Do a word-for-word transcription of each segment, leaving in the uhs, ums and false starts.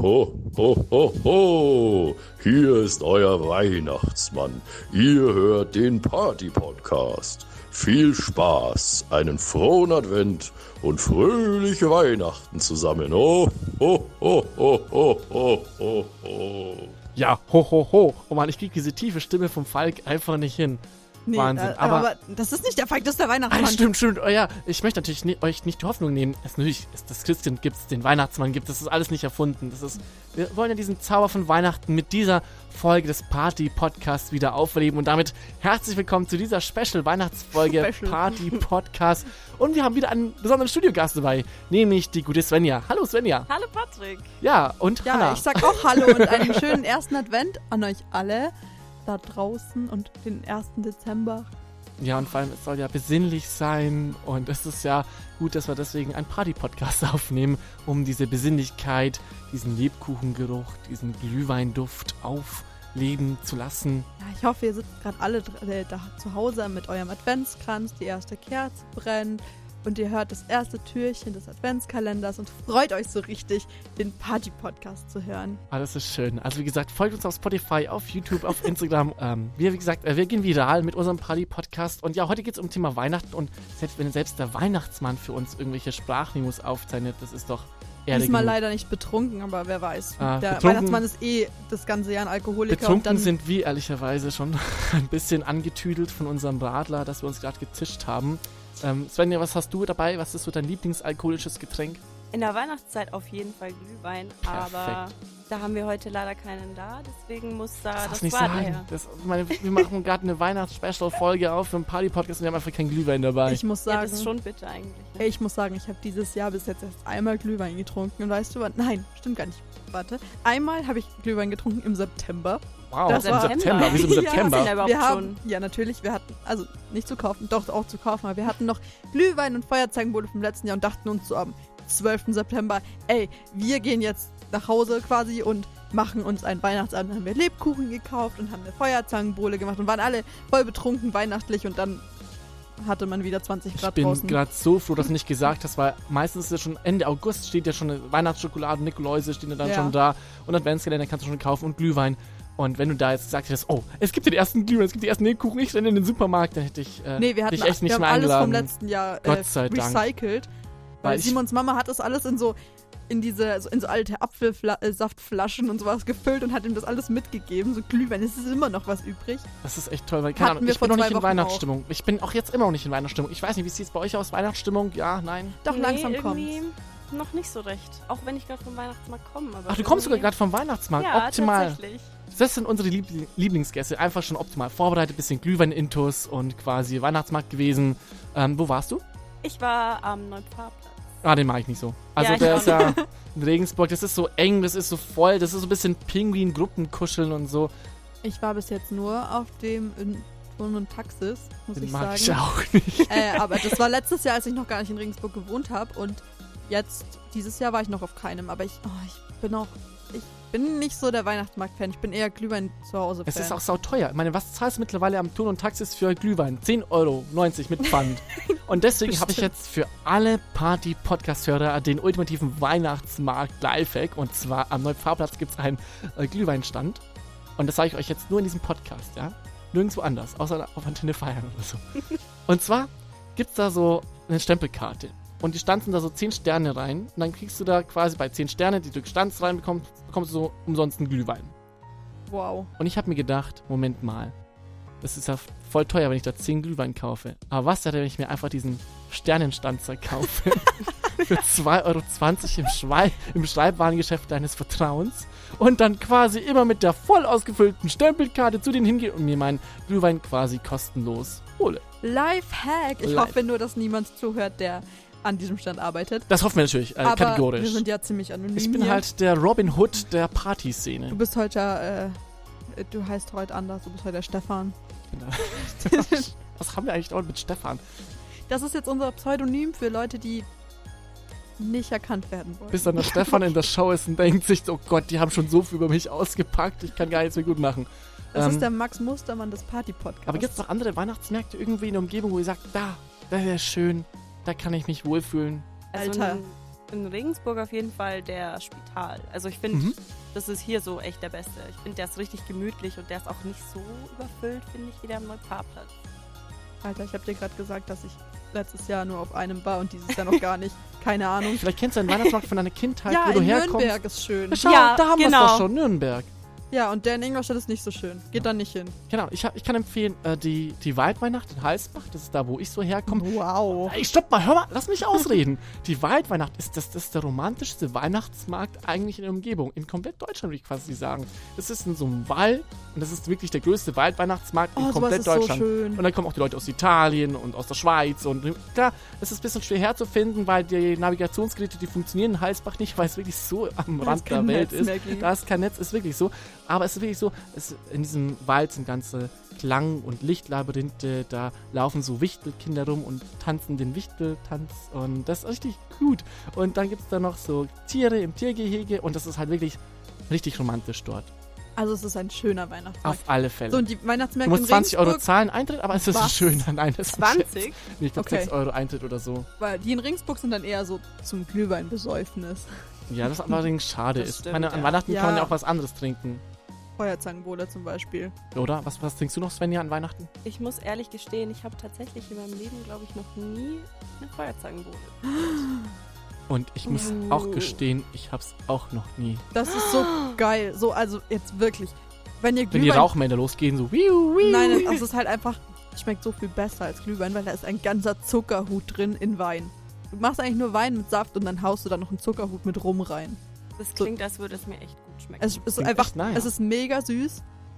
Ho, ho, ho, ho! Hier ist euer Weihnachtsmann. Ihr hört den Party-Podcast. Viel Spaß, einen frohen Advent und fröhliche Weihnachten zusammen. Ho, ho, ho, ho, ho, ho, ho, ho. Ja, ho, ho, ho. Oh Mann, ich krieg diese tiefe Stimme vom Falk einfach nicht hin. Nee, Wahnsinn. Äh, aber, aber das ist nicht der Falk, das ist der Weihnachtsmann. Ah, stimmt, stimmt. Oh ja, ich möchte natürlich ne, euch nicht die Hoffnung nehmen. Es, natürlich, es, das Christkind gibt es, den Weihnachtsmann gibt es, das ist alles nicht erfunden. Das ist, wir wollen ja diesen Zauber von Weihnachten mit dieser Folge des Party-Podcasts wieder aufleben. Und damit herzlich willkommen zu dieser Special-Weihnachtsfolge Special. Party-Podcast. Und wir haben wieder einen besonderen Studiogast dabei, nämlich die gute Svenja. Hallo Svenja. Hallo Patrick. Ja, und Ja, Hannah. ich sag auch Hallo und einen schönen ersten Advent an euch alle da draußen und den ersten Dezember. Ja, und vor allem, es soll ja besinnlich sein und es ist ja gut, dass wir deswegen einen Party-Podcast aufnehmen, um diese Besinnlichkeit, diesen Lebkuchengeruch, diesen Glühweinduft aufleben zu lassen. Ja, ich hoffe, ihr sitzt gerade alle dr- äh, da zu Hause mit eurem Adventskranz, die erste Kerze brennt und ihr hört das erste Türchen des Adventskalenders und freut euch so richtig, den Party-Podcast zu hören. Ah, das ist schön. Also wie gesagt, folgt uns auf Spotify, auf YouTube, auf Instagram. ähm, wir, wie gesagt, äh, wir gehen viral mit unserem Party-Podcast. Und ja, heute geht es um Thema Weihnachten. Und selbst wenn selbst der Weihnachtsmann für uns irgendwelche Sprachmemos aufzeichnet, das ist doch ehrlich Diesmal genug. leider nicht betrunken, aber wer weiß. Ah, der betrunken- Weihnachtsmann ist eh das ganze Jahr ein Alkoholiker. Betrunken und dann sind wir ehrlicherweise schon ein bisschen angetüdelt von unserem Radler, das wir uns gerade gezischt haben. Ähm, Svenja, was hast du dabei? Was ist so dein Lieblingsalkoholisches Getränk? In der Weihnachtszeit auf jeden Fall Glühwein, aber da haben wir heute leider keinen da, deswegen muss da Das das darfst nicht Radler sagen. her. Das, meine, wir machen gerade eine Weihnachts-Special-Folge auf für einen Party-Podcast und wir haben einfach keinen Glühwein dabei. ich muss Ja, sagen, das ist schon bitter eigentlich. Ne? Ey, ich muss sagen, ich habe dieses Jahr bis jetzt erst einmal Glühwein getrunken. Und weißt du was? Nein, stimmt gar nicht. Warte. Einmal habe ich Glühwein getrunken im September. wow, das im war- September. Wieso im Ja, September? sind ja überhaupt wir haben, schon. ja, natürlich, wir hatten, also nicht zu kaufen, doch auch zu kaufen, aber wir hatten noch Glühwein und Feuerzangenbowle vom letzten Jahr und dachten uns so am zwölften September, ey, wir gehen jetzt nach Hause quasi und machen uns einen Weihnachtsabend. Dann haben wir Lebkuchen gekauft und haben eine Feuerzangenbowle gemacht und waren alle voll betrunken weihnachtlich und dann hatte man wieder zwanzig Ich Grad bin draußen. gerade so froh, dass du nicht gesagt hast, weil meistens ist ja schon Ende August steht ja schon eine Weihnachtsschokolade, Nikoläuse stehen ja dann Ja. schon da und Adventskalender kannst du schon kaufen und Glühwein. Und wenn du da jetzt gesagt hättest, oh, es gibt den ersten Glühwein, es gibt die ersten Lebkuchen, ich renne in den Supermarkt, dann hätte ich äh, Nee, wir hatten dich echt nicht wir haben mehr alles eingeladen. vom letzten Jahr äh, Gott sei Dank. recycelt. Weil, Weil ich- Simons Mama hat das alles in so in diese so in so alte Apfelsaftflaschen und sowas gefüllt und hat ihm das alles mitgegeben, so Glühwein. Es ist immer noch was übrig. Das ist echt toll, weil keine Hatten Ahnung, wir ich vor bin noch zwei nicht in Wochen Weihnachtsstimmung. Ich bin auch jetzt immer noch nicht in Weihnachtsstimmung. Ich weiß nicht, wie sieht es bei euch aus? Weihnachtsstimmung? Ja, nein? Doch Nee, langsam kommt's. irgendwie noch nicht so recht. Auch wenn ich gerade vom Weihnachtsmarkt komme. Aber Ach, du kommst sogar irgendwie- gerade vom Weihnachtsmarkt. Ja, Optimal. tatsächlich. Das sind unsere Liebl- Lieblingsgäste. Einfach schon optimal vorbereitet, bisschen Glühwein-Intus und quasi Weihnachtsmarkt gewesen. Ähm, wo warst du? Ich war am Neupfarrplatz. Ah, den mag ich nicht so. Also Ja, ich der auch ist ja in Regensburg, das ist so eng, das ist so voll, das ist so ein bisschen Pinguin-Gruppenkuscheln und so. Ich war bis jetzt nur auf dem in Turn und Taxis, muss Den ich mag sagen. ich auch nicht. Äh, aber das war letztes Jahr, als ich noch gar nicht in Regensburg gewohnt habe und jetzt dieses Jahr war ich noch auf keinem, aber ich, oh, ich bin auch ich bin nicht so der Weihnachtsmarkt-Fan, ich bin eher Glühwein zu Hause-Fan. Es ist auch sauteuer. Ich meine, was zahlst du mittlerweile am Turn und Taxis für Glühwein? zehn Euro neunzig mit Pfand. Und deswegen habe ich jetzt für alle Party-Podcast-Hörer den ultimativen Weihnachtsmarkt-Lifehack. Und zwar am Neupfarrplatz gibt es einen äh, Glühweinstand. Und das sage ich euch jetzt nur in diesem Podcast, ja? Nirgendwo anders, außer auf Antenne Feiern oder so. Und zwar gibt es da so eine Stempelkarte. Und die stanzen da so zehn Sterne rein. Und dann kriegst du da quasi bei zehn Sterne, die du gestanzt reinbekommst, bekommst du so umsonst einen Glühwein. Wow. Und ich habe mir gedacht, Moment mal, das ist ja voll teuer, wenn ich da zehn Glühwein kaufe. Aber was wäre, wenn ich mir einfach diesen Sternenstanzer kaufe? Für zwei Euro zwanzig im, Schwei- im Schreibwarengeschäft deines Vertrauens. Und dann quasi immer mit der voll ausgefüllten Stempelkarte zu denen hingehe und mir meinen Glühwein quasi kostenlos hole. Lifehack. Ich Life- hoffe nur, dass niemand zuhört, der an diesem Stand arbeitet. Das hoffen wir natürlich, äh, Aber kategorisch. wir sind ja ziemlich anonym Ich bin hier. halt der Robin Hood der Du Partyszene. bist heute, äh, du heißt heute anders, du bist heute der Stefan. Was haben wir eigentlich dort mit Stefan? Das ist jetzt unser Pseudonym für Leute, die nicht erkannt werden wollen. Bis dann der Stefan in der Show ist und denkt sich, oh Gott, die haben schon so viel über mich ausgepackt, ich kann gar nichts mehr gut machen. Das Ähm, ist der Max Mustermann des Party-Podcasts. Aber gibt es noch andere Weihnachtsmärkte irgendwie in der Umgebung, wo ihr sagt, da, das wäre schön, da kann ich mich wohlfühlen? Also Alter. in in Regensburg auf jeden Fall der Spital. Also ich finde, Mhm. das ist hier so echt der Beste. Ich finde, der ist richtig gemütlich und der ist auch nicht so überfüllt, finde ich, wie der am Neuparkplatz. Alter, ich habe dir gerade gesagt, dass ich letztes Jahr nur auf einem war und dieses Jahr noch gar nicht. Keine Ahnung. Vielleicht kennst du den Weihnachtsmarkt von deiner Kindheit, Ja, wo du in herkommst. Nürnberg ist schön. Ja, schau, Ja, da haben wir es genau. doch schon, Nürnberg. Ja, und der in Ingolstadt ist nicht so schön. Geht da nicht hin. Genau, ich, hab, ich kann empfehlen, äh, die, die Waldweihnacht in Halsbach, das ist da, wo ich so herkomme. Wow. Ey, stopp mal, hör mal, lass mich ausreden. Die Waldweihnacht ist das, das ist der romantischste Weihnachtsmarkt eigentlich in der Umgebung. In komplett Deutschland, würde ich quasi sagen. Das ist in so einem Wald und das ist wirklich der größte Waldweihnachtsmarkt in Oh, sowas komplett ist so Deutschland. schön. Und dann kommen auch die Leute aus Italien und aus der Schweiz. Und klar, es ist ein bisschen schwer herzufinden, weil die Navigationsgeräte, die funktionieren in Halsbach nicht, weil es wirklich so am Da Rand ist der kein Welt Netz ist. mehr gegen. Da ist kein Netz, ist wirklich so. Aber es ist wirklich so, es, in diesem Wald sind ganze Klang- und Lichtlabyrinthe, da laufen so Wichtelkinder rum und tanzen den Wichteltanz und das ist richtig gut. Und dann gibt es da noch so Tiere im Tiergehege und das ist halt wirklich richtig romantisch dort. Also es ist ein schöner Weihnachtsmarkt. Auf alle Fälle. So, und die Du Weihnachtsmärkte musst in zwanzig Euro Regensburg, zahlen Eintritt, aber es ist Was? schön. Nein, das ist ein Scherz. zwanzig? Nee, ich glaube Okay. sechs Euro Eintritt oder so. weil die in Regensburg sind dann eher so zum Glühweinbesäufnis. Ja, das allerdings schade Das ist. stimmt, Ich meine, an ja. Weihnachten Ja. kann man ja auch was anderes trinken. Feuerzangenbowle zum Beispiel. Oder? Was, was trinkst du noch, Svenja, an Weihnachten? Ich muss ehrlich gestehen, ich habe tatsächlich in meinem Leben, glaube ich, noch nie eine Feuerzangenbowle. Und ich muss Oh. auch gestehen, ich hab's auch noch nie. Das ist so geil. So, also jetzt wirklich. Wenn ihr Wenn die Glühwein... Rauchmelder losgehen, so wiu, wiu. Nein, es ist halt einfach... Schmeckt so viel besser als Glühwein, weil da ist ein ganzer Zuckerhut drin in Wein. Du machst eigentlich nur Wein mit Saft und dann haust du da noch einen Zuckerhut mit Rum rein. Das So. klingt, als würde es mir echt gut schmecken. Es ist Klingt einfach... echt nice. Es ist mega süß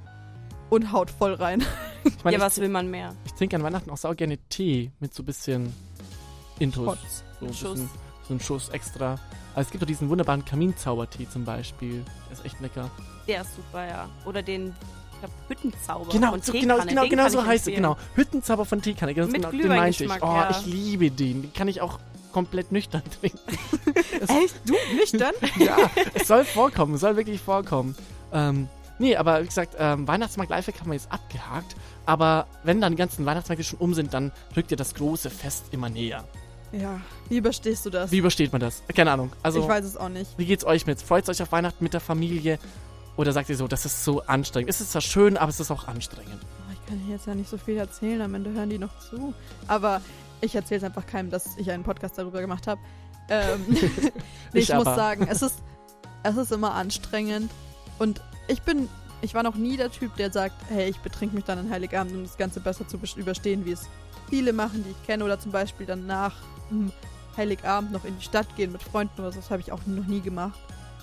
und haut voll rein. Ich meine, ja, was ich, will man mehr? ich trinke an Weihnachten auch sau gerne Tee mit so ein bisschen Intus. Trotz. So ein Schuss. bisschen, so ein Schuss extra. Aber es gibt doch diesen wunderbaren Kaminzaubertee zum Beispiel. Der ist echt lecker. Der ist super, ja. Oder den, ich glaube, Hüttenzauber Genau, von so, Teekanne. genau, genau, Den genau kann so ich heißt es. empfehlen. Genau. Hüttenzauber von Teekanne. Genau, Mit genau, den meinte ich. Glühweingeschmack, Oh, ja. ich liebe den. Den kann ich auch komplett nüchtern trinken. Es- Echt? Du? Nüchtern? Ja, es soll vorkommen, es soll wirklich vorkommen. Ähm, nee, aber wie gesagt, ähm, Weihnachtsmarkt Lifehack haben wir jetzt abgehakt. Aber wenn dann die ganzen Weihnachtsmärkte schon um sind, dann rückt ja das große Fest immer näher. Ja. Wie überstehst du das? Wie übersteht man das? Keine Ahnung. Also, ich weiß es auch nicht. wie geht's euch mit? Freut ihr euch auf Weihnachten mit der Familie? Oder sagt ihr so, das ist so anstrengend? Es ist zwar schön, aber es ist auch anstrengend. Oh, ich kann hier jetzt ja nicht so viel erzählen, am Ende hören die noch zu. Aber ich erzähle es einfach keinem, dass ich einen Podcast darüber gemacht habe. Ähm, nee, ich Ich muss aber. sagen, es ist, es ist immer anstrengend. Und ich bin, ich war noch nie der Typ, der sagt, hey, ich betrink mich dann an Heiligabend, um das Ganze besser zu bes- überstehen, wie es viele machen, die ich kenne. Oder zum Beispiel dann nach hm, Heiligabend noch in die Stadt gehen mit Freunden oder so. Das habe ich auch noch nie gemacht.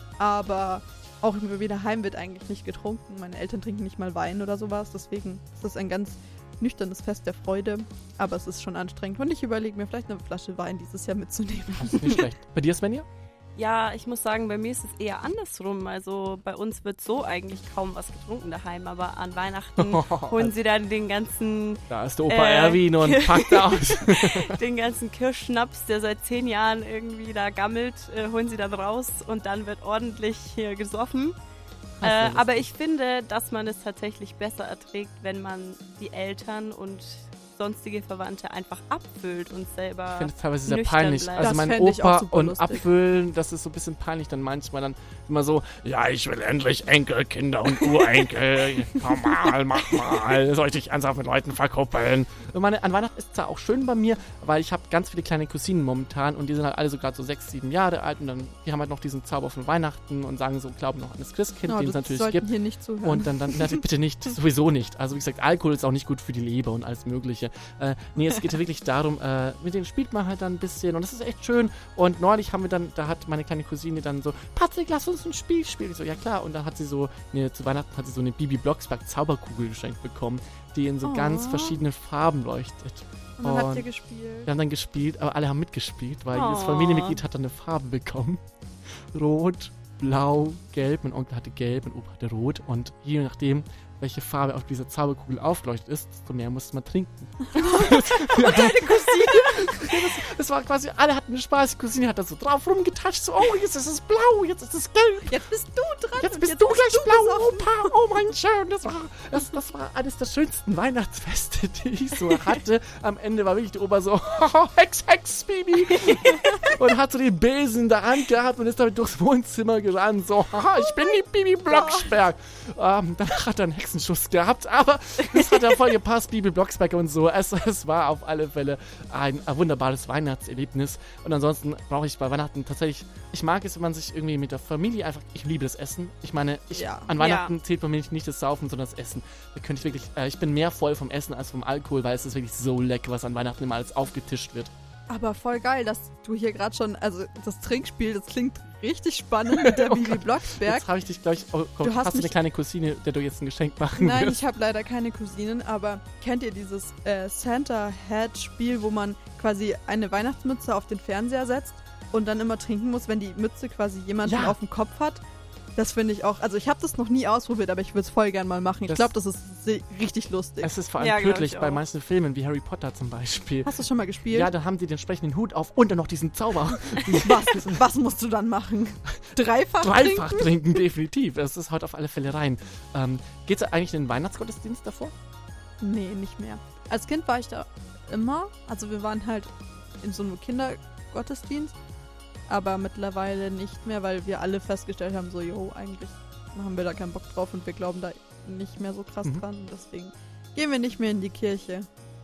Aber auch wieder heim wird eigentlich nicht getrunken. Meine Eltern trinken nicht mal Wein oder sowas. Deswegen ist das ein ganz nüchternes Fest der Freude. Aber es ist schon anstrengend. Und ich überlege mir vielleicht eine Flasche Wein dieses Jahr mitzunehmen. Das ist nicht schlecht. Bei dir, Svenja? Ja, ich muss sagen, bei mir ist es eher andersrum. Also bei uns wird so eigentlich kaum was getrunken daheim, aber an Weihnachten holen sie dann den ganzen, Da ist der Opa Äh, Erwin und packt aus. den ganzen Kirschschnaps, der seit zehn Jahren irgendwie da gammelt, äh, holen sie dann raus und dann wird ordentlich hier gesoffen. Das ist Äh, ja aber ich finde, dass man es tatsächlich besser erträgt, wenn man die Eltern und sonstige Verwandte einfach abfüllt und selber Ich finde es teilweise sehr nüchtern peinlich. bleibt. Also Das mein fänd ich auch Opa super und lustig. abfüllen, das ist so ein bisschen peinlich dann manchmal dann immer so, ja, ich will endlich Enkelkinder und Urenkel. Komm mal, mach mal. Soll ich dich ernsthaft mit Leuten verkuppeln? Und meine, an Weihnachten ist es zwar auch schön bei mir, weil ich habe ganz viele kleine Cousinen momentan und die sind halt alle so gerade so sechs, sieben Jahre alt und dann, die haben halt noch diesen Zauber von Weihnachten und sagen so, glauben noch an das Christkind, Oh, den es das natürlich sollten gibt. hier nicht zuhören. Und dann, dann natürlich bitte nicht, sowieso nicht. Also wie gesagt, Alkohol ist auch nicht gut für die Leber und alles mögliche. Äh, nee, es geht ja wirklich darum, äh, mit denen spielt man halt dann ein bisschen und das ist echt schön. Und neulich haben wir dann, da hat meine kleine Cousine dann so, Patrick, lass uns ein Spiel spielen. Ich so, ja klar. Und dann hat sie so, eine, zu Weihnachten hat sie so eine Bibi Blocksberg Zauberkugel geschenkt bekommen, die in so Oh. ganz verschiedenen Farben leuchtet. Und dann habt und- ihr gespielt. Wir haben dann gespielt, aber alle haben mitgespielt, weil jedes Oh. Familienmitglied hat dann eine Farbe bekommen. Rot, Blau, Gelb. Mein Onkel hatte Gelb, mein Opa hatte Rot. Und je nachdem, welche Farbe auf dieser Zauberkugel aufgeleuchtet ist, desto mehr musste man trinken. Und deine Cousine. das, das war quasi, alle hatten Spaß. Die Cousine hat da so drauf rumgetatscht, so, oh, jetzt ist es blau, jetzt ist es gelb. Jetzt bist du dran. Jetzt und bist jetzt du gleich du blau, besoffen. Opa. Oh mein Schön. Das war, das, das war eines der schönsten Weihnachtsfeste, die ich so hatte. Am Ende war wirklich der Opa so, Hex, Hex, Bibi. Und hat so den Besen in der Hand gehabt und ist damit durchs Wohnzimmer gerannt. So, haha, ich bin die Bibi Blocksberg. Ähm, danach hat er einen Hexenschuss gehabt, aber das hat ja voll gepasst, Bibi Blocksberg und so. Es, es war auf alle Fälle ein, ein wunderbares Weihnachtserlebnis. Und ansonsten brauche ich bei Weihnachten tatsächlich, ich mag es, wenn man sich irgendwie mit der Familie einfach, ich liebe das Essen. Ich meine, ich, Ja. an Weihnachten zählt bei mir nicht, nicht das Saufen, sondern das Essen. Da könnte ich wirklich, äh, ich bin mehr voll vom Essen als vom Alkohol, weil es ist wirklich so lecker, was an Weihnachten immer alles aufgetischt wird. Aber voll geil, dass du hier gerade schon, also das Trinkspiel, das klingt richtig spannend mit der Bibi Blocksberg. Jetzt habe ich dich, glaube ich, oh, komm, Du hast hast du eine mich- kleine Cousine, der du jetzt ein Geschenk machen Nein, wirst? ich habe leider keine Cousinen, aber kennt ihr dieses äh, Santa-Hat-Spiel, wo man quasi eine Weihnachtsmütze auf den Fernseher setzt und dann immer trinken muss, wenn die Mütze quasi jemanden Ja. auf dem Kopf hat? Das finde ich auch, also ich habe das noch nie ausprobiert, aber ich würde es voll gern mal machen. Ich Das- glaube, das ist se- richtig lustig. Es ist vor allem Ja, glaub tödlich ich bei auch. manchen Filmen, wie Harry Potter zum Beispiel. Hast du schon mal gespielt? Ja, da haben die den entsprechenden Hut auf und dann noch diesen Zauber. was, was musst du dann machen? Dreifach, Dreifach trinken? trinken, definitiv. Das ist heute auf alle Fälle rein. Ähm, Geht es eigentlich in den Weihnachtsgottesdienst davor? Nee, nicht mehr. Als Kind war ich da immer, also wir waren halt in so einem Kindergottesdienst, aber mittlerweile nicht mehr, weil wir alle festgestellt haben, so, jo, eigentlich haben wir da keinen Bock drauf und wir glauben da nicht mehr so krass Mhm. dran. Deswegen gehen wir nicht mehr in die Kirche.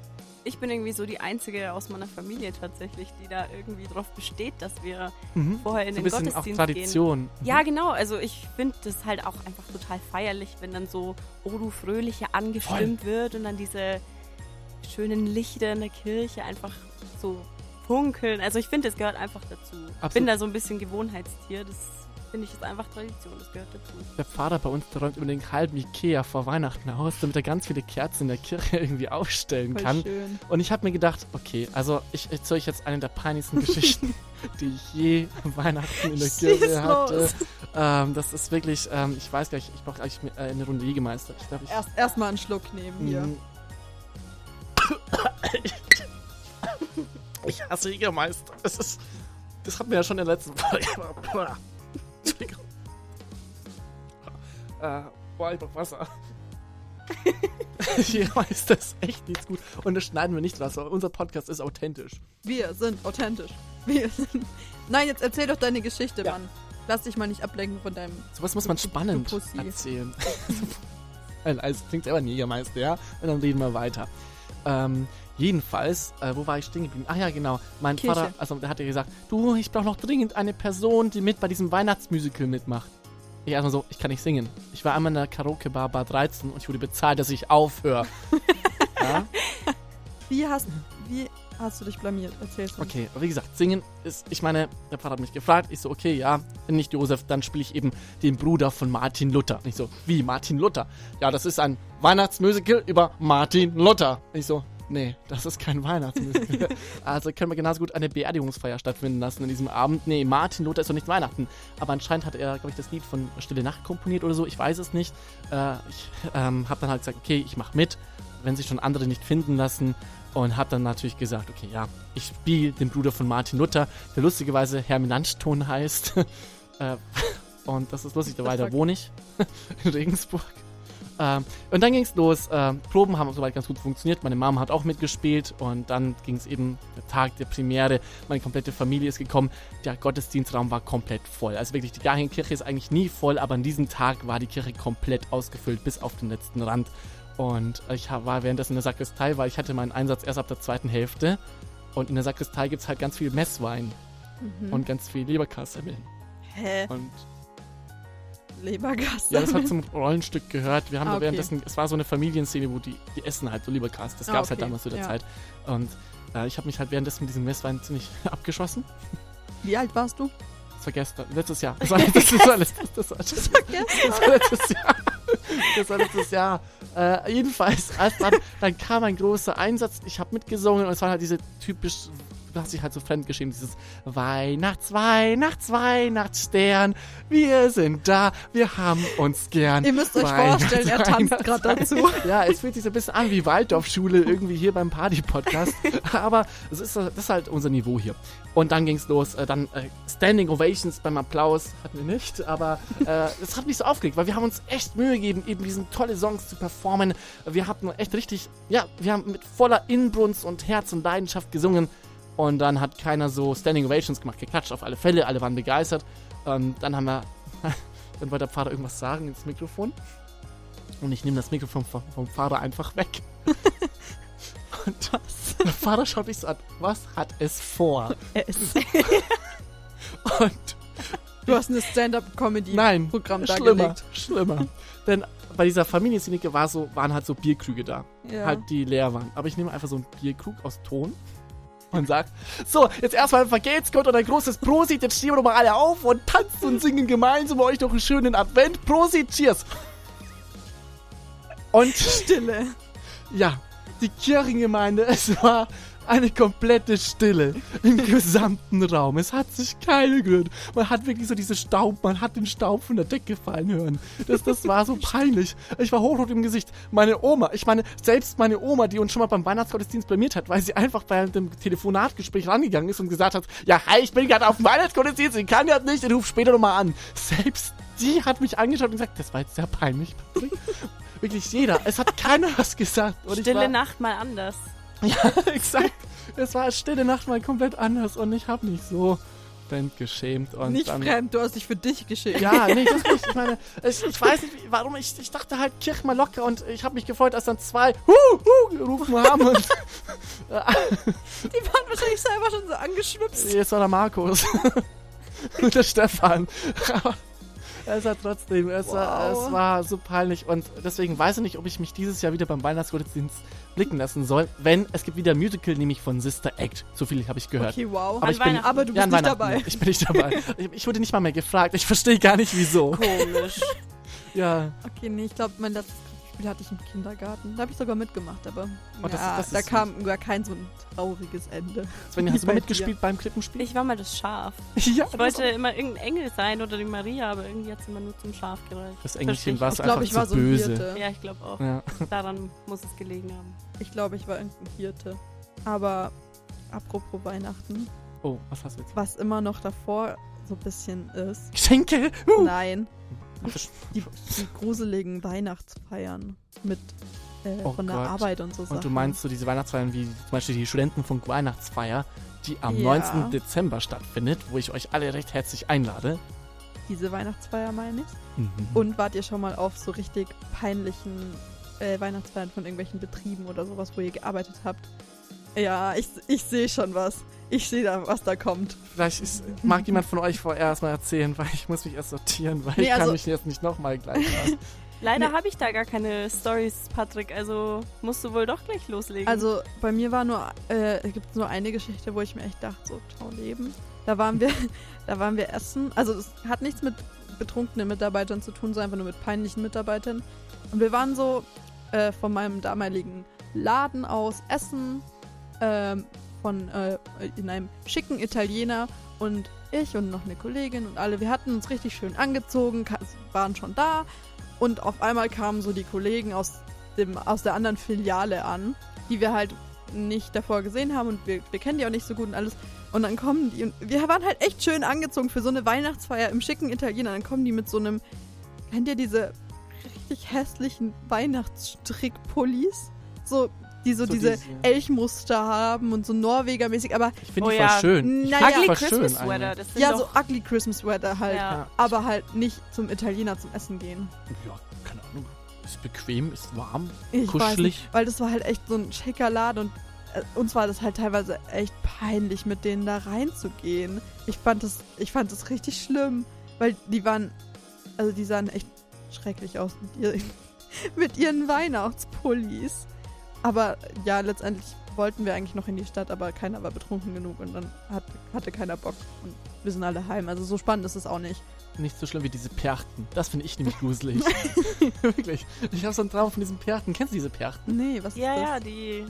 Ich bin irgendwie so die Einzige aus meiner Familie tatsächlich, die da irgendwie drauf besteht, dass wir Mhm. vorher in So ein den bisschen auch Gottesdienst gehen. Tradition. Mhm. Ja, genau. Also ich finde das halt auch einfach total feierlich, wenn dann so O du Fröhliche angestimmt wird und dann diese schönen Lichter in der Kirche einfach so funkeln. Also ich finde, das gehört einfach dazu. Ich Absolut. bin da so ein bisschen Gewohnheitstier. Das finde ich ist einfach Tradition. Das gehört dazu. Der Vater bei uns, der räumt über den halben Ikea vor Weihnachten aus, damit er ganz viele Kerzen in der Kirche irgendwie aufstellen Voll kann. schön. Und ich habe mir gedacht, okay, also ich erzähle euch jetzt eine der peinlichsten Geschichten, die ich je an Weihnachten in der Schieß Kirche hatte. los. Ähm, das ist wirklich, ähm, ich weiß gar nicht, ich brauche eigentlich äh, eine Runde Jägermeister. Ich glaube, ich... Erst erstmal einen Schluck nehmen hier. Mm. Ich hasse Jägermeister. Das ist, das hatten wir ja schon in der letzten Folge. Entschuldigung. Äh, boah, ich brauch Wasser. Jägermeister ist echt nichts gut. Und das schneiden wir nicht Wasser. Unser Podcast ist authentisch. Wir sind authentisch. Wir sind... Nein, jetzt erzähl doch deine Geschichte, Ja. Mann. Lass dich mal nicht ablenken von deinem... Sowas muss man Du- du spannend Pussy. erzählen. Also klingt selber ein Jägermeister, ja? Und dann reden wir weiter. Ähm, jedenfalls, äh, wo war ich stehen geblieben? Ach ja, genau. Mein Kirche. Vater, also der hat ja gesagt, du, ich brauche noch dringend eine Person, die mit bei diesem Weihnachtsmusical mitmacht. Ich erstmal so, ich kann nicht singen. Ich war einmal in der Karaoke-Bar Bad dreizehn und ich wurde bezahlt, dass ich aufhöre. Ja? Wie hast, wie hast du dich blamiert? Erzähl's uns. Okay, aber wie gesagt, singen ist, ich meine, der Vater hat mich gefragt, ich so, okay, ja, wenn nicht Josef, dann spiele ich eben den Bruder von Martin Luther. Und ich so, wie, Martin Luther? Ja, das ist ein Weihnachtsmusical über Martin Luther. Ich so, nee, das ist kein Weihnachtsmusical. Also können wir genauso gut eine Beerdigungsfeier stattfinden lassen an diesem Abend. Nee, Martin Luther ist doch nicht Weihnachten. Aber anscheinend hat er, glaube ich, das Lied von Stille Nacht komponiert oder so, ich weiß es nicht. Äh, ich ähm, habe dann halt gesagt, okay, ich mache mit, wenn sich schon andere nicht finden lassen. Und habe dann natürlich gesagt, okay, ja, ich spiele den Bruder von Martin Luther, der lustigerweise Hermann Landton heißt. äh, und das ist lustig, da weiter wohne ich in Regensburg. Ähm, und dann ging es los. Äh, Proben haben soweit ganz gut funktioniert. Meine Mama hat auch mitgespielt. Und dann ging es eben, der Tag der Premiere. Meine komplette Familie ist gekommen. Der Gottesdienstraum war komplett voll. Also wirklich, die Kirche ist eigentlich nie voll, aber an diesem Tag war die Kirche komplett ausgefüllt, bis auf den letzten Rand. Und ich war währenddessen in der Sakristei, weil ich hatte meinen Einsatz erst ab der zweiten Hälfte. Und in der Sakristei gibt es halt ganz viel Messwein Mhm. und ganz viel Leberkassemmeln. Hä? Und Lebergas. ja, das hat zum Rollenstück gehört. Wir haben Ah, da okay. währenddessen, es war so eine Familienszene, wo die, die essen halt so Leberkas. Das Ah, gab es halt okay. damals zu der Ja. Zeit. Und äh, ich habe mich halt währenddessen mit diesem Messwein ziemlich abgeschossen. Wie alt warst du? Das war gestern, letztes Jahr. Das war, das, das war, letztes, das war, das Das war gestern. Das war letztes Jahr. Das war letztes Jahr. Äh, jedenfalls, als dann, dann kam ein großer Einsatz. Ich habe mitgesungen und es waren halt diese typisch du hast dich halt so fremdgeschämt, dieses Weihnachts, Weihnachts, Weihnachtsstern, wir sind da, wir haben uns gern. Ihr müsst euch Weihnachts, vorstellen, er tanzt gerade dazu. Ja, es fühlt sich so ein bisschen an wie Waldorfschule irgendwie hier beim Party-Podcast. Aber es ist, das ist halt unser Niveau hier. Und dann ging's los. Äh, dann äh, Standing Ovations beim Applaus hatten wir nicht. Aber äh, das hat mich so aufgeregt, weil wir haben uns echt Mühe gegeben, eben diesen tolle Songs zu performen. Wir hatten echt richtig, ja, wir haben mit voller Inbrunst und Herz und Leidenschaft gesungen. Und dann hat keiner so Standing Ovations gemacht, geklatscht auf alle Fälle. Alle waren begeistert. Und dann haben wir, dann wollte der Pfarrer irgendwas sagen ins Mikrofon. Und ich nehme das Mikrofon vom, vom Pfarrer einfach weg. Und was? Der Pfarrer schaut mich so an. Was hat es vor? Er ist. Und Du hast ein Stand-up-Comedy-Programm nein, schlimmer, dargelegt. schlimmer. Denn bei dieser Familiensinike war so, waren halt so Bierkrüge da. Ja. Halt, die leer waren. Aber ich nehme einfach so einen Bierkrug aus Ton und sag, so, jetzt erstmal vergeht's Gott und ein großes Prosit, jetzt stehen wir doch mal alle auf und tanzen und singen gemeinsam bei euch noch einen schönen Advent. Prosit, cheers! Und Stille. ja, die Kirchengemeinde, es war eine komplette Stille im gesamten Raum. Es hat sich keiner gerührt. Man hat wirklich so diese Staub, man hat den Staub von der Decke fallen hören. Das, das war so peinlich. Ich war hochrot im Gesicht. Meine Oma, ich meine, selbst meine Oma, die uns schon mal beim Weihnachtsgottesdienst blamiert hat, weil sie einfach bei dem Telefonatgespräch rangegangen ist und gesagt hat, ja, hi, ich bin gerade auf dem Weihnachtsgottesdienst, ich kann das nicht, ich ruf später nochmal an. Selbst die hat mich angeschaut und gesagt, das war jetzt sehr peinlich, Patrick. Wirklich jeder. Es hat keiner was gesagt. Und Stille ich war, Nacht mal anders. ja, exakt. Es war Stille Nacht mal komplett anders und ich habe mich so geschämt. Und Nicht dann, fremd, du hast dich für dich geschämt. Ja, nee, das nicht. Ich meine, ich, ich weiß nicht, wie, warum ich, ich dachte halt, Kirch mal locker und ich habe mich gefreut, als dann zwei Hu, Hu gerufen haben und Die waren wahrscheinlich selber schon so angeschwipst. jetzt war der Markus und der Stefan. Aber es war trotzdem, es, Wow. war, es war so peinlich und deswegen weiß ich nicht, ob ich mich dieses Jahr wieder beim Weihnachtsgottesdienst blicken lassen soll, wenn es gibt wieder ein Musical, nämlich von Sister Act. So viel habe ich gehört. Okay, wow. Aber An ich bin, Weihnachten. Aber du ja, bist an nicht Weihnachten. dabei. Ich bin nicht dabei. ich, ich wurde nicht mal mehr gefragt. Ich verstehe gar nicht, wieso. Komisch. Ja. Okay, nee, ich glaube, mein letztes Spiel hatte ich im Kindergarten. Da habe ich sogar mitgemacht, aber Oh, das ja, ist- das da ist kam gar kein so ein trauriges Ende. Svenja, hast du Bei mal dir. mitgespielt beim Krippenspiel? Ich war mal das Schaf. ja, Ich wollte immer irgendein Engel sein oder die Maria, aber irgendwie hat es immer nur zum Schaf gereicht. das Engelchen Verstehe war Ich so glaube, einfach ich war zu so ein böse. Hirte. ich. Ja, ich glaube auch. Ja. Daran muss es gelegen haben. Ich glaube, ich war irgendein Hirte. Aber apropos Weihnachten, Oh, was hast du jetzt? was immer noch davor so ein bisschen ist. Geschenke! Uh. Nein, die, die gruseligen Weihnachtsfeiern mit äh, Oh von der Gott. Arbeit und so Sachen. Und du meinst so diese Weihnachtsfeiern wie zum Beispiel die Studentenfunk Weihnachtsfeier, die am Ja. neunzehnten Dezember stattfindet, wo ich euch alle recht herzlich einlade. Diese Weihnachtsfeier meine ich. Mhm. Und wart ihr schon mal auf so richtig peinlichen äh, Weihnachtsfeiern von irgendwelchen Betrieben oder sowas, wo ihr gearbeitet habt? Ja, ich, ich sehe schon was. Ich sehe da, was da kommt. Vielleicht ist, mag jemand von euch vorher erstmal erzählen, weil ich muss mich erst sortieren, weil Nee, ich kann also- mich jetzt nicht nochmal gleich machen. Leider Nee. habe ich da gar keine Stories, Patrick. Also musst du wohl doch gleich loslegen. Also bei mir war nur, äh, gibt nur eine Geschichte, wo ich mir echt dachte, so ciao Leben. Da waren wir, da waren wir essen. Also es hat nichts mit betrunkenen Mitarbeitern zu tun, sondern einfach nur mit peinlichen Mitarbeitern. Und wir waren so äh, von meinem damaligen Laden aus essen, ähm, von äh, in einem schicken Italiener und ich und noch eine Kollegin und alle. Wir hatten uns richtig schön angezogen, ka- waren schon da. Und auf einmal kamen so die Kollegen aus, dem, aus der anderen Filiale an, die wir halt nicht davor gesehen haben und wir, wir kennen die auch nicht so gut und alles. Und dann kommen die und wir waren halt echt schön angezogen für so eine Weihnachtsfeier im schicken Italiener. Dann kommen die mit so einem, kennt ihr diese richtig hässlichen Weihnachtsstrickpullis? So, die so, So diese diese- Elchmuster haben und so Norweger-mäßig, aber Ich finde Oh die ja. voll schön. Ich Naja. mag die Ugly voll Christmas schön Sweater. eigentlich. Das sind ja, so doch, ugly Christmas Weather halt. Ja. Ja. Aber halt nicht zum Italiener zum Essen gehen. Ja, keine Ahnung. Ist bequem, ist warm, Ich weiß kuschelig. nicht, weil das war halt echt so ein schicker Laden und äh, uns war das halt teilweise echt peinlich, mit denen da reinzugehen. Ich fand das, ich fand das richtig schlimm, weil die waren, also die sahen echt schrecklich aus mit, ihr, mit ihren Weihnachtspullis. Aber ja, letztendlich wollten wir eigentlich noch in die Stadt, aber keiner war betrunken genug und dann hat, hatte keiner Bock und wir sind alle heim. Also so spannend ist es auch nicht. Nicht so schlimm wie diese Perchten. Das finde ich nämlich gruselig. Wirklich. Ich habe so einen Traum von diesen Perchten. Kennst du diese Perchten? Nee, was ja, ist das? ja, die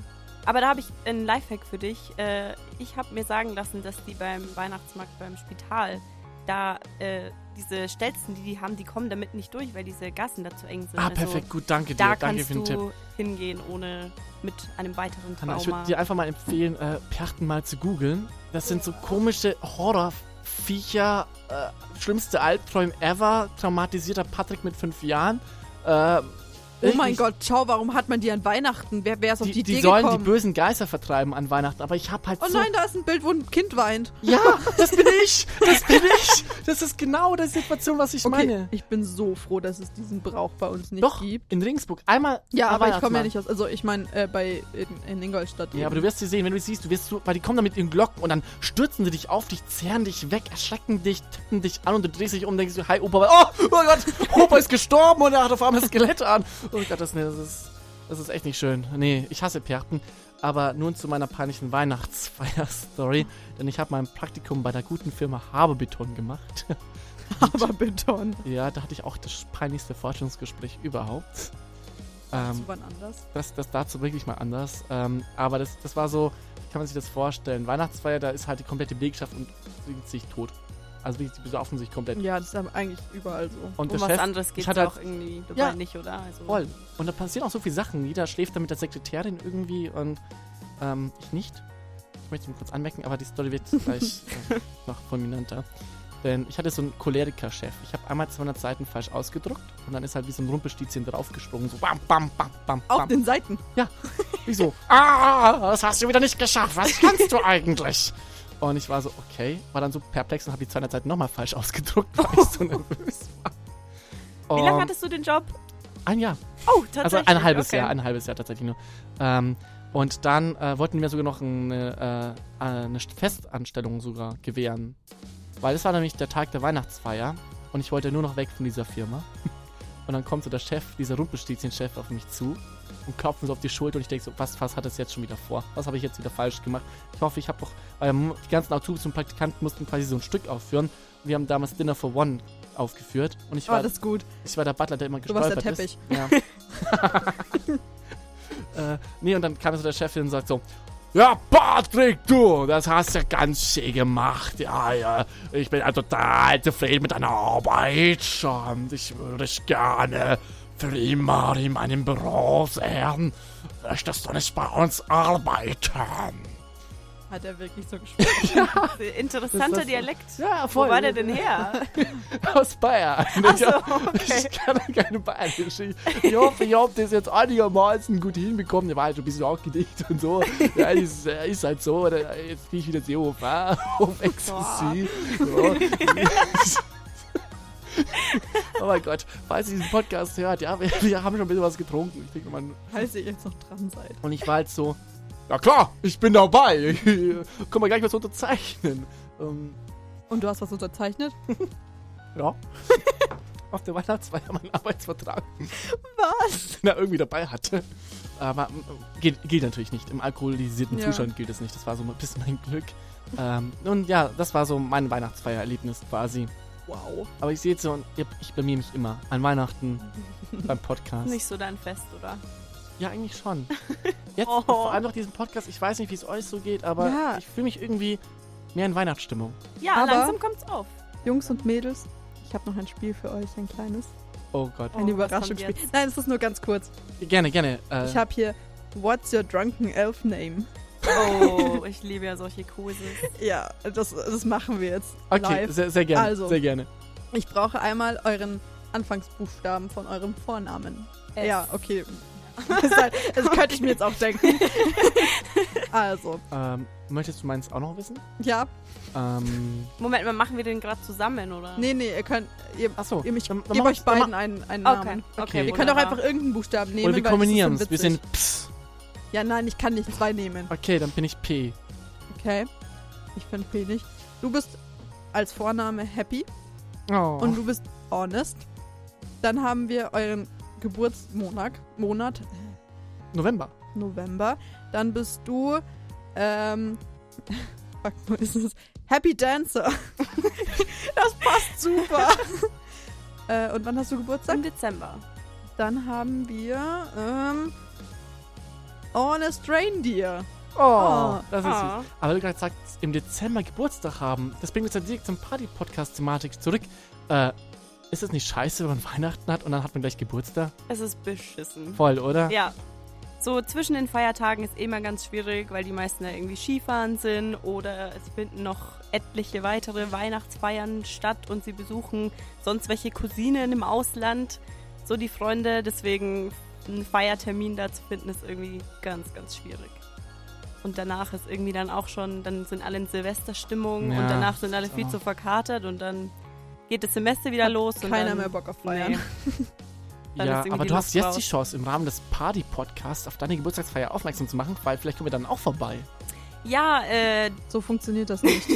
Aber da habe ich einen Lifehack für dich. Äh, ich habe mir sagen lassen, dass die beim Weihnachtsmarkt beim Spital da äh, diese Stelzen, die die haben, die kommen damit nicht durch, weil diese Gassen da zu eng sind. Ah, perfekt, also, gut, danke dir. da danke kannst für den du Tipp. hingehen, ohne mit einem weiteren Trauma. Hanna, ich würde dir einfach mal empfehlen, äh, Perchten mal zu googeln. Das sind so komische Horrorviecher, äh, schlimmste Albträume ever, traumatisierter Patrick mit fünf Jahren. Äh, Oh mein ich- Gott, schau, warum hat man die an Weihnachten? Wer, wer ist auf die, Die, Idee die sollen gekommen? die bösen Geister vertreiben an Weihnachten, aber ich hab halt Oh so... nein, da ist ein Bild, wo ein Kind weint. Ja, das bin ich! Das bin ich! Das ist genau die Situation, was ich Okay, meine. ich bin so froh, dass es diesen Brauch bei uns nicht Doch, gibt. in Regensburg. Einmal Ja, am aber ich komme ja Weihnachtsmarkt. nicht aus. Also ich meine, äh, bei in, in Ingolstadt. Ja, eben. aber du wirst sie sehen, wenn du sie siehst, du wirst so, weil die kommen da mit ihren Glocken und dann stürzen sie dich auf dich, zerren dich weg, erschrecken dich, tippen dich an und du drehst dich um und denkst so, hi Opa, oh, oh Gott, Opa ist gestorben und er hat auf einmal das Skelett an. Oh Gott, das, nee, das ist, das ist echt nicht schön. Nee, ich hasse Perchten, aber nun zu meiner peinlichen Weihnachtsfeier-Story, denn ich habe mein Praktikum bei der guten Firma Haberbeton gemacht. aber Beton. Ja, da hatte ich auch das peinlichste Forschungsgespräch überhaupt. Das Ähm, war anders. das, das dazu wirklich mal anders. Ähm, aber das, das war so, wie kann man sich das vorstellen? Weihnachtsfeier, da ist halt die komplette Belegschaft und singt sich tot. Also wirklich, die besaufen sich komplett. Ja, das ist aber eigentlich überall so. Und Um der was Chef, anderes geht ich es hatte auch halt- irgendwie dabei Ja. nicht, oder? Also, voll. Und da passieren auch so viele Sachen. Jeder schläft dann mit der Sekretärin irgendwie und ähm, ich nicht. Ich möchte ihn kurz anmerken, aber die Story wird gleich äh, noch fulminanter. Denn ich hatte so einen Choleriker-Chef. Ich habe einmal zweihundert Seiten falsch ausgedruckt und dann ist halt wie so ein Rumpelstilzchen draufgesprungen. So bam, bam, bam, bam, Auf bam. den Seiten. Wie so, ah, das hast du wieder nicht geschafft. Was kannst du eigentlich? Und ich war so, okay, war dann so perplex und habe die zweihundert Seiten nochmal falsch ausgedruckt, weil ich so nervös war. Wie lange Und hattest du den Job? Ein Jahr. Oh, tatsächlich. Also ein halbes okay. Jahr, ein halbes Jahr tatsächlich nur. Ähm, und dann äh, wollten die mir sogar noch eine, äh, eine Festanstellung sogar gewähren. Weil das war nämlich der Tag der Weihnachtsfeier und ich wollte nur noch weg von dieser Firma. Und dann kommt so der Chef, dieser Rumpelstilzchen-Chef auf mich zu und klopft mir so auf die Schulter und ich denke so, was, was hat das jetzt schon wieder vor? Was habe ich jetzt wieder falsch gemacht? Ich hoffe, ich habe doch, weil die ganzen Azubis und Praktikanten mussten quasi so ein Stück aufführen. Und wir haben damals Dinner for One aufgeführt und ich Oh, war, das ist gut. ich war der Butler, der immer Du warst gestolpert der ist. Ja. äh, nee, und dann kam so der Chef hin und sagt so, ja, Patrick, du, das hast du ganz schön gemacht. Ja, ja, ich bin ja total zufrieden mit deiner Arbeit. Und ich würde dich gerne für immer in meinem Büro sehen. Möchtest du nicht bei uns arbeiten? Hat er wirklich so gesprochen? Interessanter Das ist- Dialekt. Ja, Wo war der denn her? Aus Bayern. Ach so, Ich- okay. Ich kann keine Bayerische. Ich hoffe, ich habe das jetzt einigermaßen gut hinbekommen. Der war halt schon ein bisschen aufgedickt und so. Ja, ist, äh, ist halt so. Oder jetzt bin ich wieder sehr auf, äh, auf Ecstasy. Ja. Oh mein Gott, falls ihr diesen Podcast hört, ja, wir, wir haben schon ein bisschen was getrunken. Ich denke, man. Falls ihr jetzt noch dran seid. Und ich war halt so, ja klar, ich bin dabei. Können wir gleich was unterzeichnen. Ähm, Und du hast was unterzeichnet? ja. Auf der Weihnachtsfeier meinen Arbeitsvertrag. Was? Na, irgendwie dabei hatte. Aber äh, geht, geht natürlich nicht. Im alkoholisierten Ja. Zustand gilt es nicht. Das war so ein bisschen mein Glück. Ähm, und ja, das war so mein Weihnachtsfeiererlebnis quasi. Wow. Aber ich sehe jetzt so, und ich, ich blamier mich immer. An Weihnachten, beim Podcast. Nicht so dein Fest, oder? Ja, eigentlich schon. Jetzt, Oh. vor allem durch diesen Podcast, ich weiß nicht, wie es euch so geht, aber Ja. ich fühle mich irgendwie mehr in Weihnachtsstimmung. Ja, Aber- langsam kommt's auf. Jungs und Mädels, ich habe noch ein Spiel für euch, ein kleines. Oh Gott. Ein Oh, was Überraschungsspiel. kommt jetzt? Nein, es ist nur ganz kurz. Gerne, gerne. Äh, Ich habe hier What's Your Drunken Elf Name? Oh, ich liebe ja solche Quizzes. Ja, das, das machen wir jetzt okay, live. sehr, sehr gerne. Also. Sehr gerne. Ich brauche einmal euren Anfangsbuchstaben von eurem Vornamen. S. Ja, okay. Das, ist halt, das könnte ich mir jetzt auch denken. Also, Ähm, möchtest du meins auch noch wissen? ja. Ähm, Moment mal, machen wir den gerade zusammen, oder? Nee, nee, ihr könnt. Ihr, achso. ihr, ich dann- dann gebe mach- euch dann beiden einen, einen Okay, Namen. okay. Okay. Ihr könnt auch wunderbar. einfach irgendeinen Buchstaben nehmen. Oder wir weil kombinieren das es. ist Wir so witzig. sind Ps. Ja, nein, ich kann nicht zwei nehmen. Okay, dann bin ich P. Okay. Ich finde P nicht. Du bist als Vorname Happy Oh. und du bist Honest. Dann haben wir euren Geburtsmonat, Monat, November. November. Dann bist du, ähm, fuck, wo ist es? Happy Dancer. Das passt super. äh, und wann hast du Geburtstag? Im Dezember. Dann haben wir, ähm, Honest Reindeer. Oh, Oh. das ist Oh. süß. Aber du gerade sagst, im Dezember Geburtstag haben, das bringt uns ja direkt zum Party-Podcast-Thematik zurück. Äh, ist es nicht scheiße, wenn man Weihnachten hat und dann hat man gleich Geburtstag? Es ist beschissen. Voll, oder? Ja. So zwischen den Feiertagen ist immer ganz schwierig, weil die meisten da irgendwie Skifahren sind oder es finden noch etliche weitere Weihnachtsfeiern statt und sie besuchen sonst welche Cousinen im Ausland, so die Freunde. Deswegen einen Feiertermin da zu finden, ist irgendwie ganz, ganz schwierig. Und danach ist irgendwie dann auch schon, dann sind alle in Silvesterstimmung Ja, und danach sind alle ist viel auch- zu verkatert und dann geht das Semester wieder los. Und Keiner dann, mehr Bock auf Feiern. Nee. Dann ist Ja, irgendwie aber die du hast Luft jetzt raus. die Chance, im Rahmen des Party-Podcasts auf deine Geburtstagsfeier aufmerksam zu machen, weil vielleicht kommen wir dann auch vorbei. Ja, äh, So funktioniert das nicht.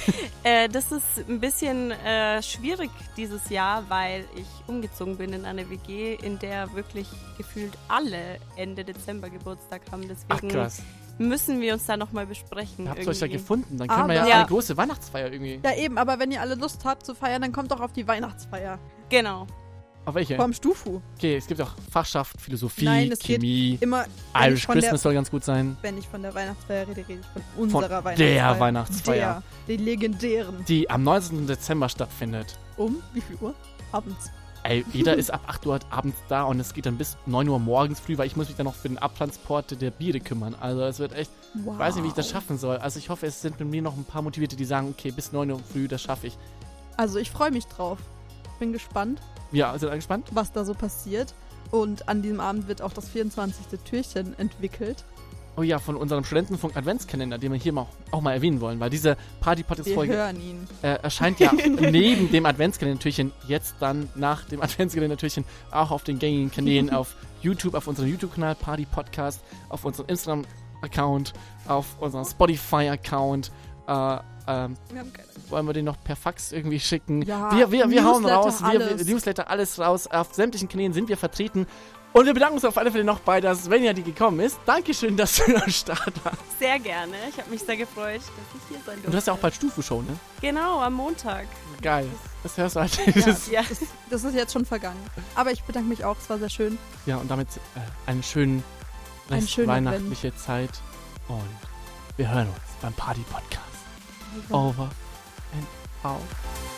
Äh, das ist ein bisschen äh, schwierig dieses Jahr, weil ich umgezogen bin in eine W G, in der wirklich gefühlt alle Ende Dezember Geburtstag haben. Ach Deswegen krass. müssen wir uns da nochmal besprechen. Ihr habt euch ja irgendwie. gefunden. Dann können wir ja, Aber- Ja. eine große Weihnachtsfeier irgendwie. Ja, eben, aber wenn ihr alle Lust habt zu feiern, dann kommt doch auf die Weihnachtsfeier. Genau. Auf welche? Vom Stufu. Okay, es gibt auch Fachschaft, Philosophie, Nein, es geht Chemie, Immer, wenn Irish ich, von der, Christmas soll ganz gut sein. wenn ich von der Weihnachtsfeier rede, rede ich von unserer Von Weihnachtsfeier. der Weihnachtsfeier. Der, die legendären. Die am neunzehnten Dezember stattfindet. Um wie viel Uhr? Abends. Ey, jeder ist ab acht Uhr abends da und es geht dann bis neun Uhr morgens früh, weil ich muss mich dann noch für den Abtransport der Biere kümmern. Also es wird echt, Wow. ich weiß nicht, wie ich das schaffen soll. Also ich hoffe, es sind mit mir noch ein paar Motivierte, die sagen, okay, bis neun Uhr früh, das schaffe ich. Also ich freue mich drauf. Bin gespannt, Ja, seid ihr gespannt? was da so passiert. Und an diesem Abend wird auch das vierundzwanzigste Türchen entwickelt. Oh ja, von unserem Studentenfunk Adventskalender, den wir hier mal, auch mal erwähnen wollen, weil diese Wir Party-Podcast-Folge hören ihn. äh, erscheint ja neben dem Adventskalender-Türchen jetzt dann nach dem Adventskalender-Türchen auch auf den gängigen Kanälen auf YouTube, auf unserem YouTube-Kanal Party Podcast, auf unserem Instagram-Account, auf unserem Spotify-Account. Äh, ähm, Wir haben keine. wollen wir den noch per Fax irgendwie schicken? Ja, wir wir, wir hauen Newsletter, raus, wir, wir, alles. Newsletter, alles raus. Auf sämtlichen Kanälen sind wir vertreten. Und wir bedanken uns auf alle Fälle noch bei der Svenja, die gekommen ist. Dankeschön, dass du am Start warst. Sehr gerne. Ich habe mich sehr gefreut, dass ich hier sein durfte. Und du hast ja auch bald Stufu-Show, ne? Genau, am Montag. Geil. Das hörst du halt. Ja, Das- Ja. das, das ist jetzt schon vergangen. Aber ich bedanke mich auch, es war sehr schön. Ja, und damit äh, einen schönen Einen Rest schönen weihnachtliche Zeit. Und wir hören uns beim Party-Podcast. Over and out.